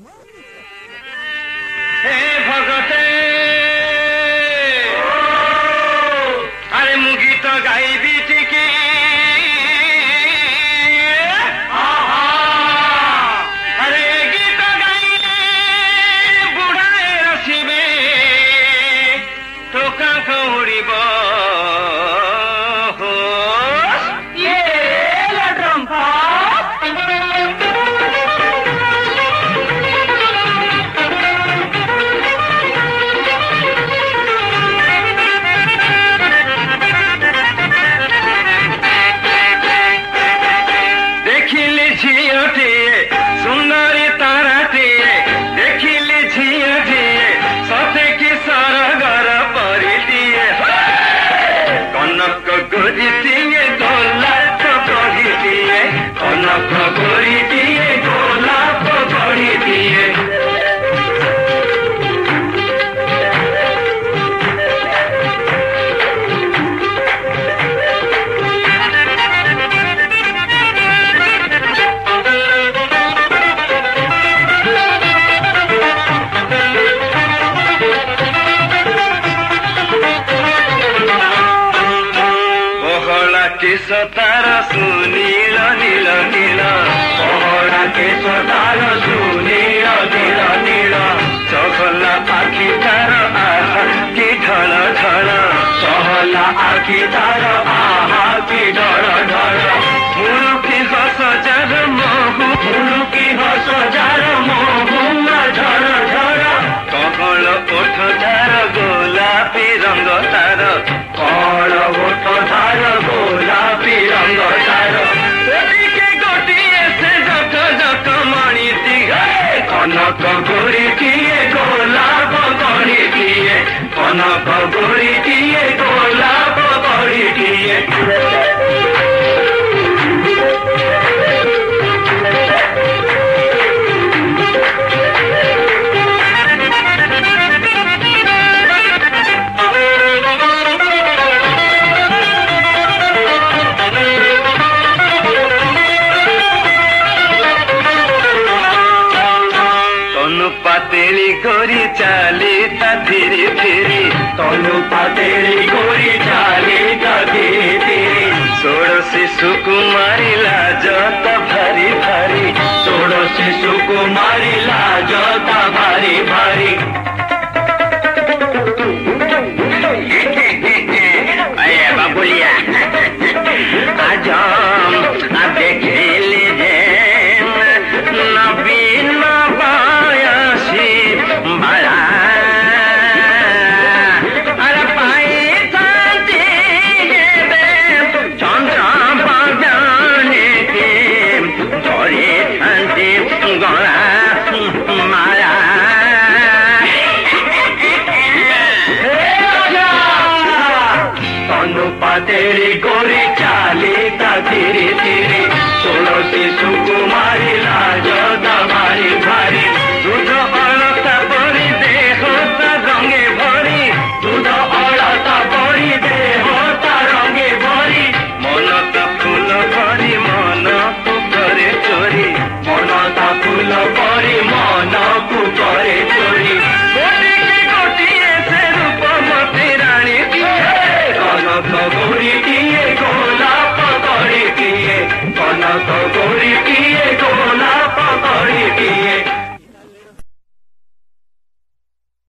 हे भगते अरे मु गीत गाइबी टिके अरे गीत गाइले बुढ़ाए रसिबे टोका उड़ीब सुंदरी ताराटे देखिले झियाटे सते कि सरगर परिटिए कनक गोरीटिए गोलाप बढ़िटिए कनक गोरीटिए गोलाप बढ़िटिए केश तार सुनील नील नील पहड़ा केश तार सुनील नील नील चहला आखि तार आहा कि ढल ढल चहला आखि तार आहा कि ढल ढल मुरुकी हस जार महु मुरुकी हस जार महुआ झर झर कमल ओठ तार गोलापी रंग तार कमल ओठ तार गोलापी रंग तार गोटिए से जक जक मणि दिए कनक गोरी किए गोलाप गढ़ी किए कनक गोरी किए गोलाप गढ़ी किए पातेली गोरी चाली ता धीरे धीरे तनु पातेली गोरी चाली ता धीरे धीरे षोड़शी सुकुमारी लाजता भारी भारी षोड़शी सुकुमारी लाजता भारी भारी अरे बाबुलिया आज देखे लीजिए नवीन अरे पाई शांति चंद्र बजाने के धरे शांति गला मारा तनु पातेरी गोरी चाली ता धीरे धीरे षोड़शी सुकुमारी लाजता भारी